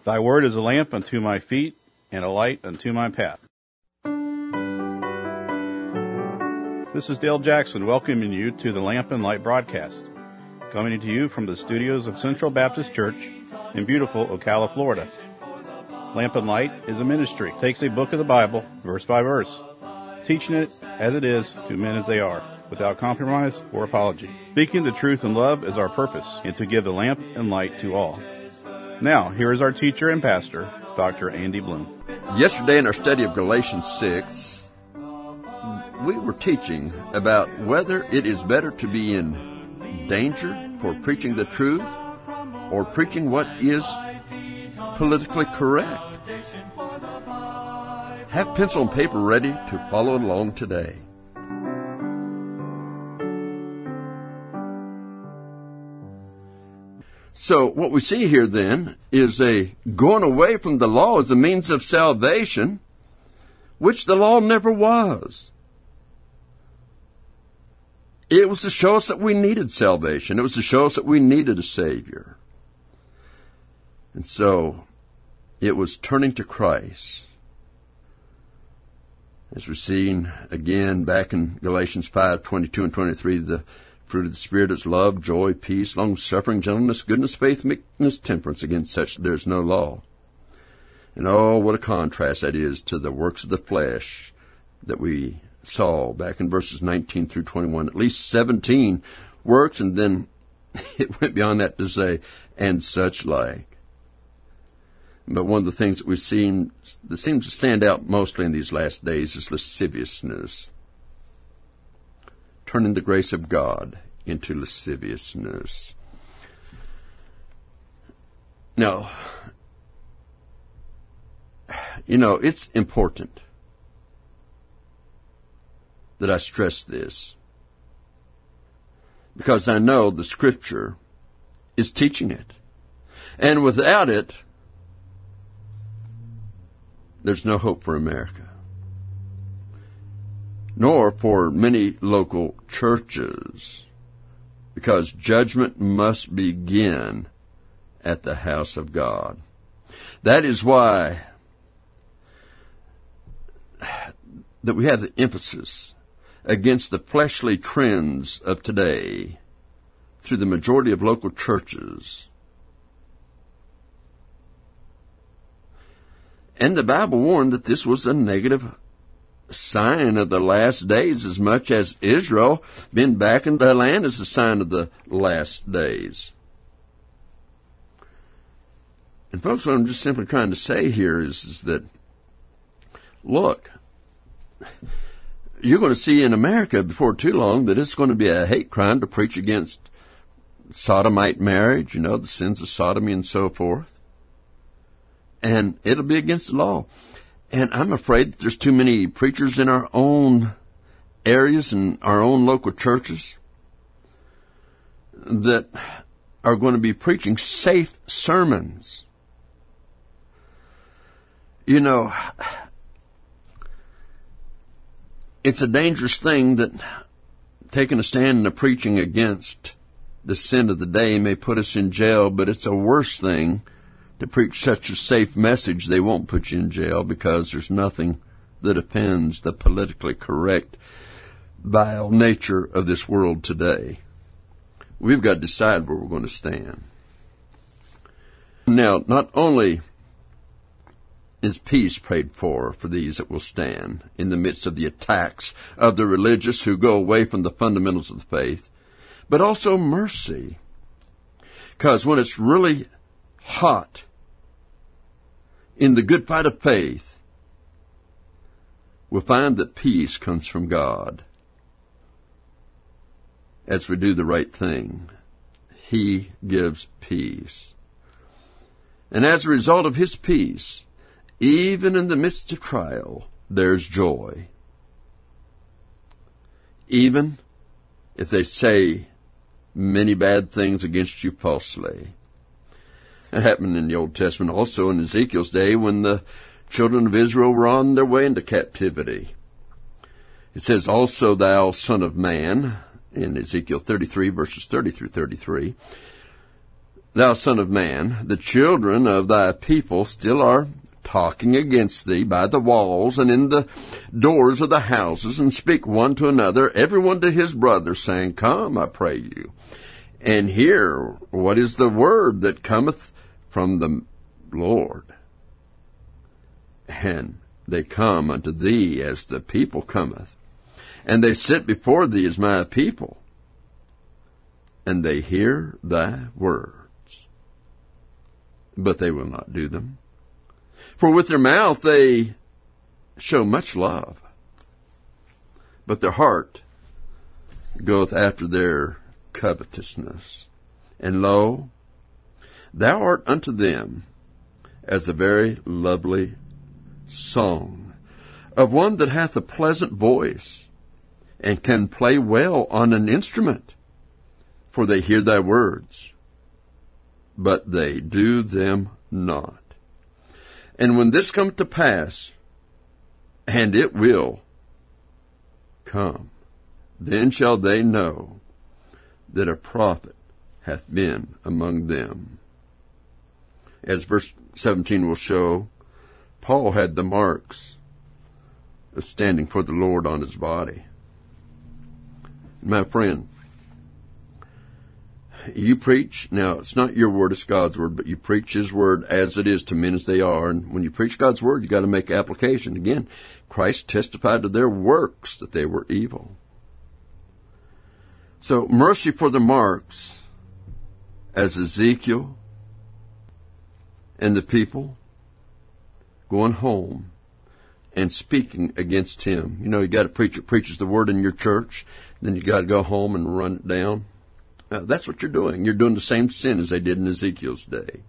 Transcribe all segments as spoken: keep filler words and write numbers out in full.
Thy word is a lamp unto my feet and a light unto my path. This is Dale Jackson welcoming you to the Lamp and Light broadcast, coming to you from the studios of Central Baptist Church in beautiful Ocala, Florida. Lamp and Light is a ministry. It takes a book of the Bible, verse by verse, teaching it as it is to men as they are, without compromise or apology. Speaking the truth in love is our purpose, and to give the lamp and light to all. Now, here is our teacher and pastor, Doctor Andy Bloom. Yesterday in our study of Galatians six, we were teaching about whether it is better to be in danger for preaching the truth or preaching what is politically correct. Have pencil and paper ready to follow along today. So what we see here then is a going away from the law as a means of salvation, which the law never was. It was to show us that we needed salvation. It was to show us that we needed a Savior. And so it was turning to Christ. As we're seeing again back in Galatians five, twenty-two and twenty-three, the fruit of the Spirit is love, joy, peace, long-suffering, gentleness, goodness, faith, meekness, temperance. Against such there is no law. And oh, what a contrast that is to the works of the flesh that we saw back in verses nineteen through twenty-one. At least seventeen works, and then it went beyond that to say, and such like. But one of the things that we've seen that seems to stand out mostly in these last days is lasciviousness. Turning the grace of God into lasciviousness. Now, you know, it's important that I stress this, because I know the Scripture is teaching it. And without it, there's no hope for America, nor for many local churches, because judgment must begin at the house of God. That is why that we have the emphasis against the fleshly trends of today through the majority of local churches. And the Bible warned that this was a negative sign of the last days, as much as Israel being back in the land is a sign of the last days. And folks, what I'm just simply trying to say here is, is that, look, you're going to see in America before too long that it's going to be a hate crime to preach against sodomite marriage, you know, the sins of sodomy and so forth. And it'll be against the law. And I'm afraid that there's too many preachers in our own areas and our own local churches that are going to be preaching safe sermons. You know, it's a dangerous thing that taking a stand and a preaching against the sin of the day may put us in jail, but it's a worse thing to preach such a safe message. They won't put you in jail, because there's nothing that offends the politically correct, vile nature of this world today. We've got to decide where we're going to stand. Now, not only is peace prayed for for these that will stand in the midst of the attacks of the religious who go away from the fundamentals of the faith, but also mercy. Because when it's really hot in the good fight of faith, we'll find that peace comes from God. As we do the right thing, He gives peace. And as a result of His peace, even in the midst of trial, there's joy. Even if they say many bad things against you falsely. It happened in the Old Testament also in Ezekiel's day when the children of Israel were on their way into captivity. It says, also thou son of man, in Ezekiel thirty-three, verses thirty through thirty-three, thou son of man, the children of thy people still are talking against thee by the walls and in the doors of the houses, and speak one to another, every one to his brother, saying, Come, I pray you, and hear what is the word that cometh from the Lord. And they come unto thee as the people cometh, and they sit before thee as my people, and they hear thy words, but they will not do them. For with their mouth they show much love, but their heart goeth after their covetousness. And lo, thou art unto them as a very lovely song of one that hath a pleasant voice, and can play well on an instrument. For they hear thy words, but they do them not. And when this come to pass, and it will come, then shall they know that a prophet hath been among them. As verse seventeen will show, Paul had the marks of standing for the Lord on his body. My friend, you preach, now it's not your word, it's God's word, but you preach his word as it is to men as they are. And when you preach God's word, you got to make application. Again, Christ testified to their works that they were evil. So mercy for the marks, as Ezekiel and the people going home and speaking against him. You know, you got a preacher preaches the word in your church, then you got to go home and run it down. Uh, that's what you're doing. You're doing the same sin as they did in Ezekiel's day.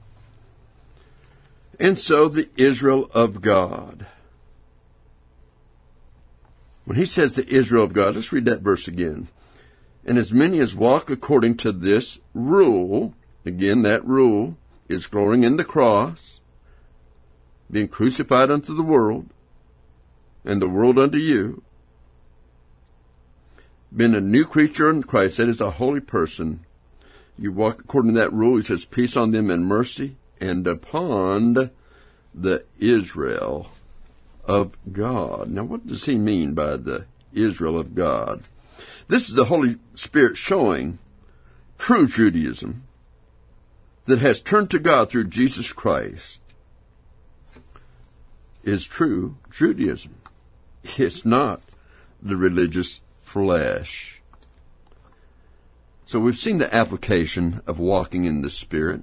And so the Israel of God. When he says the Israel of God, let's read that verse again. And as many as walk according to this rule, again, that rule is glorying in the cross, being crucified unto the world, and the world unto you, been a new creature in Christ, that is a holy person. You walk according to that rule. He says, peace on them and mercy, and upon the Israel of God. Now, what does he mean by the Israel of God? This is the Holy Spirit showing true Judaism that has turned to God through Jesus Christ is true Judaism. It's not the religious flesh. So we've seen the application of walking in the Spirit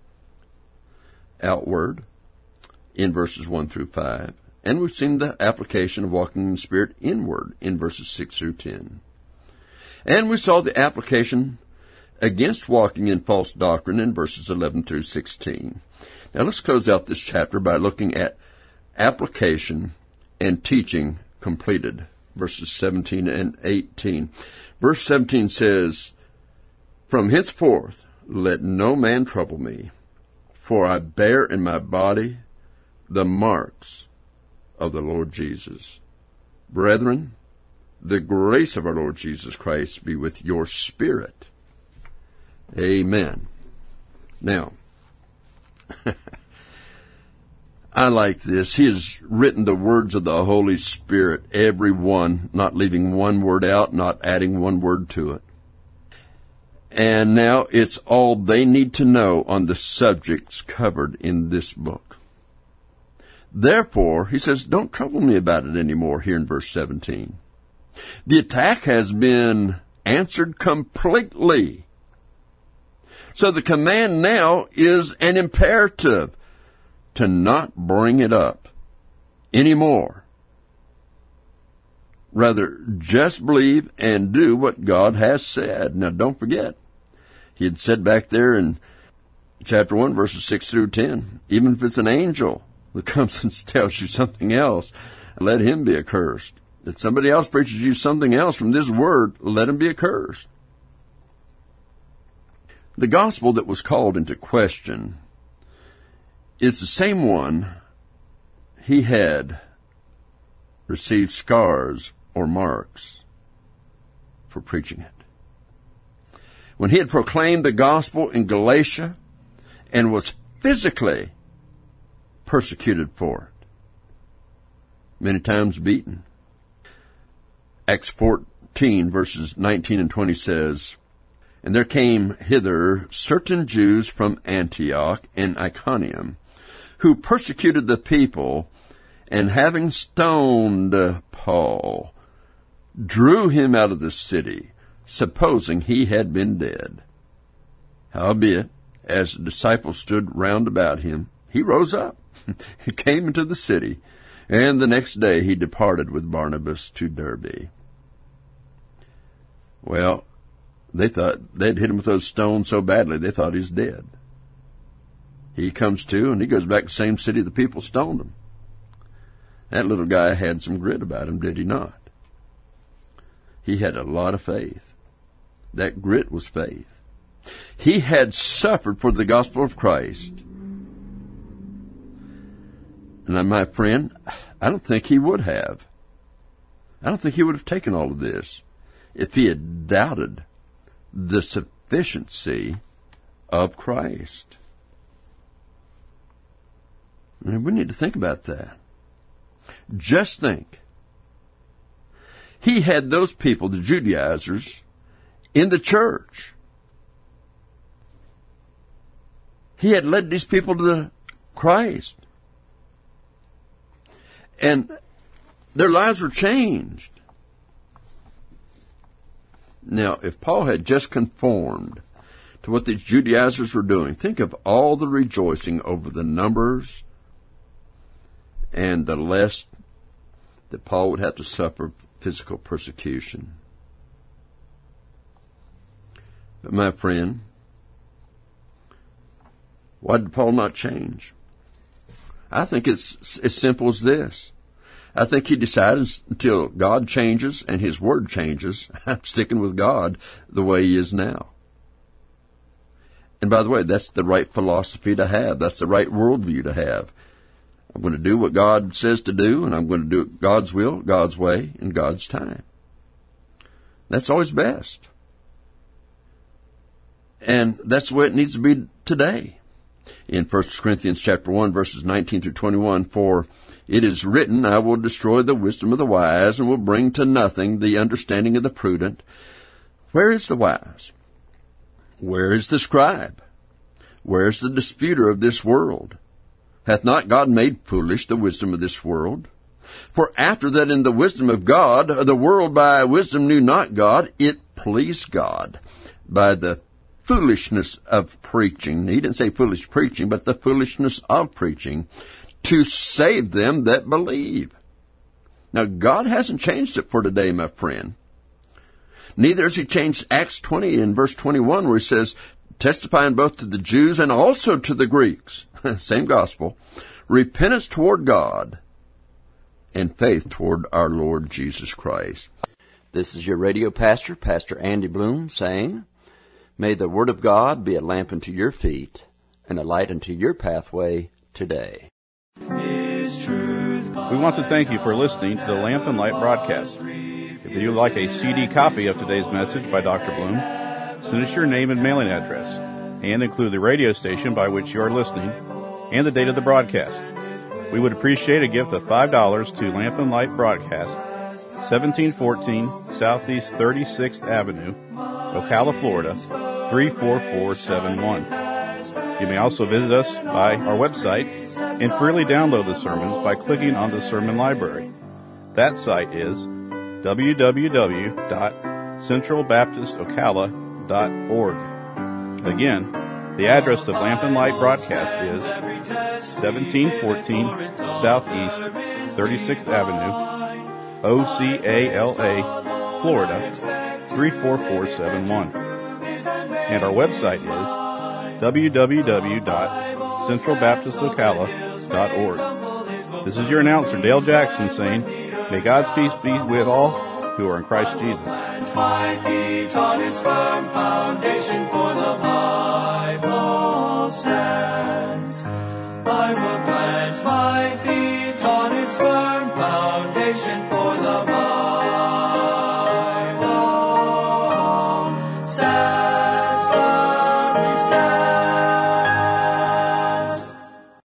outward in verses one through five. And we've seen the application of walking in the Spirit inward in verses six through ten. And we saw the application against walking in false doctrine in verses eleven through sixteen. Now let's close out this chapter by looking at application and teaching completed, verses seventeen and eighteen. Verse seventeen says, From henceforth let no man trouble me, for I bear in my body the marks of the Lord Jesus. Brethren, the grace of our Lord Jesus Christ be with your spirit. Amen. Now, I like this. He has written the words of the Holy Spirit, every one, not leaving one word out, not adding one word to it. And now it's all they need to know on the subjects covered in this book. Therefore, he says, don't trouble me about it anymore here in verse seventeen. The attack has been answered completely. So the command now is an imperative to not bring it up anymore. Rather, just believe and do what God has said. Now, don't forget, he had said back there in chapter one, verses six through ten, even if it's an angel that comes and tells you something else, let him be accursed. If somebody else preaches you something else from this word, let him be accursed. The gospel that was called into question is the same one he had received scars or marks for preaching it. When he had proclaimed the gospel in Galatia, and was physically persecuted for it. Many times beaten. Acts fourteen, verses nineteen and twenty says, And there came hither certain Jews from Antioch and Iconium, who persecuted the people, and having stoned Paul, drew him out of the city, supposing he had been dead. Howbeit, as the disciples stood round about him, he rose up, and came into the city, and the next day he departed with Barnabas to Derbe. Well, they thought they'd hit him with those stones so badly they thought he was dead. He comes to, and he goes back to the same city the people stoned him. That little guy had some grit about him, did he not? He had a lot of faith. That grit was faith. He had suffered for the gospel of Christ. And my friend, I don't think he would have. I don't think he would have taken all of this if he had doubted the sufficiency of Christ. And we need to think about that. Just think. He had those people, the Judaizers, in the church. He had led these people to the Christ. And their lives were changed. Now, if Paul had just conformed to what these Judaizers were doing, think of all the rejoicing over the numbers and the less that Paul would have to suffer physical persecution. But my friend, why did Paul not change? I think it's as simple as this. I think he decided until God changes and his word changes, I'm sticking with God the way he is now. And by the way, that's the right philosophy to have. That's the right worldview to have. I'm going to do what God says to do, and I'm going to do it God's will, God's way, in God's time. That's always best. And that's the way it needs to be today. In First Corinthians chapter one, verses nineteen through twenty-one, For it is written, I will destroy the wisdom of the wise, and will bring to nothing the understanding of the prudent. Where is the wise? Where is the scribe? Where is the disputer of this world? Hath not God made foolish the wisdom of this world? For after that in the wisdom of God, the world by wisdom knew not God, it pleased God by the foolishness of preaching. He didn't say foolish preaching, but the foolishness of preaching, to save them that believe. Now, God hasn't changed it for today, my friend. Neither has he changed Acts twenty in verse twenty-one, where he says, testifying both to the Jews and also to the Greeks, same gospel, repentance toward God and faith toward our Lord Jesus Christ. This is your radio pastor, Pastor Andy Bloom, saying, may the Word of God be a lamp unto your feet and a light unto your pathway today. We want to thank you for listening to the Lamp and Light broadcast. If you would like a C D copy of today's message by Doctor Bloom, send us your name and mailing address, and include the radio station by which you are listening and the date of the broadcast. We would appreciate a gift of five dollars to Lamp and Light Broadcast, seventeen fourteen Southeast thirty-sixth Avenue, Ocala, Florida, three four four seven one. You may also visit us by our website and freely download the sermons by clicking on the Sermon Library. That site is w w w dot central baptist ocala dot org. Again, the address of Lamp and Light Broadcast is seventeen fourteen Southeast thirty-sixth Avenue, O C A L A, Florida, three four four seven one. And our website is w w w dot central baptist ocala dot org. This is your announcer, Dale Jackson, saying, may God's peace be with all who are in Christ Jesus. My feet on its firm foundation, for the Bible stands. I will plant my feet on its firm foundation, for the Bible